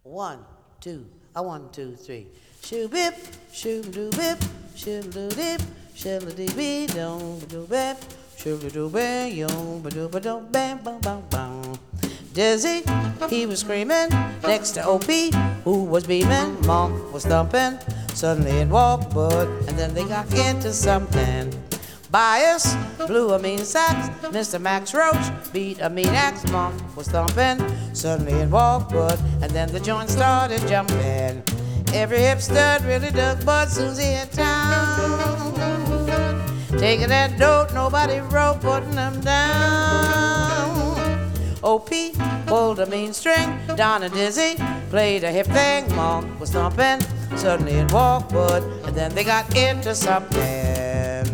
One, two, a 1, 2, 3. Shoo bip, shoo doo bip, shoo doo dip, shoo doo bee, doo doo bip, shoo doo bang, yo, ba doo ba doo, bang, bang, bang, bang. Dizzy, he was screaming next to OP, who was beaming. Monk was thumping, suddenly it walked, but and then they got into something. Bias blew a mean sax. Mr. Max Roach beat a mean axe. Monk was thumping, suddenly it walked, but and then the joint started jumping. Every hipster really dug Bud soon as he hit town. Taking that dope, nobody wrote, putting them down. OP pulled a mean string, Don and Dizzy played a hip thing. Monk was thumping, suddenly it walked, but and then they got into something.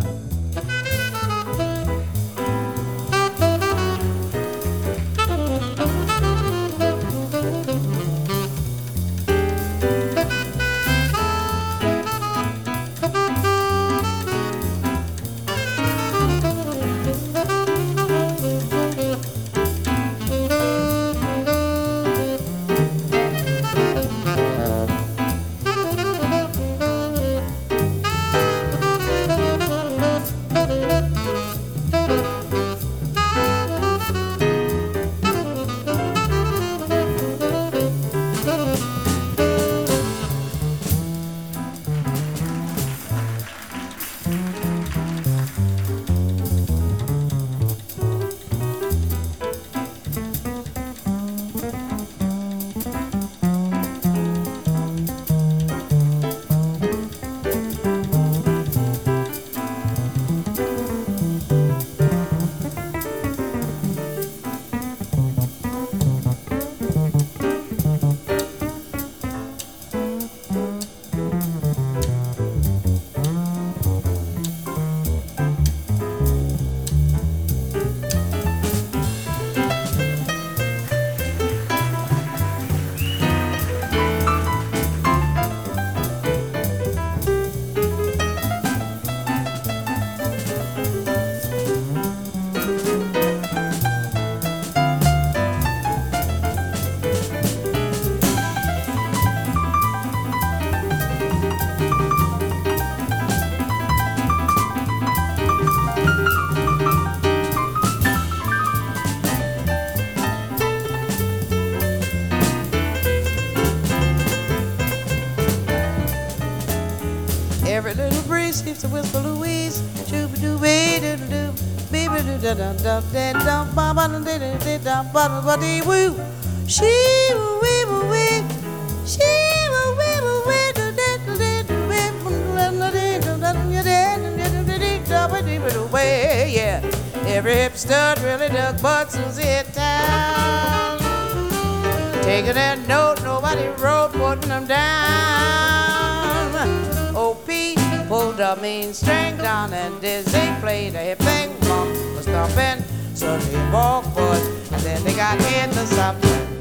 Every little breeze keeps a whisper Louise. Shooby doo bee doo doo, baby doo da da da da da ba ba da da da da ba da ba dee woo. She woo wee woo wee, she woo wee woo wee doo da da da da wee da da da da da da da da. Yeah, every hipster really dug Bud soon as he hit town. Taking that note, nobody wrote, putting them down. OP pulled a mean string, Don and Dizzy played a hip thing. Monk was thumping, suddenly it walked, but and then they got into something.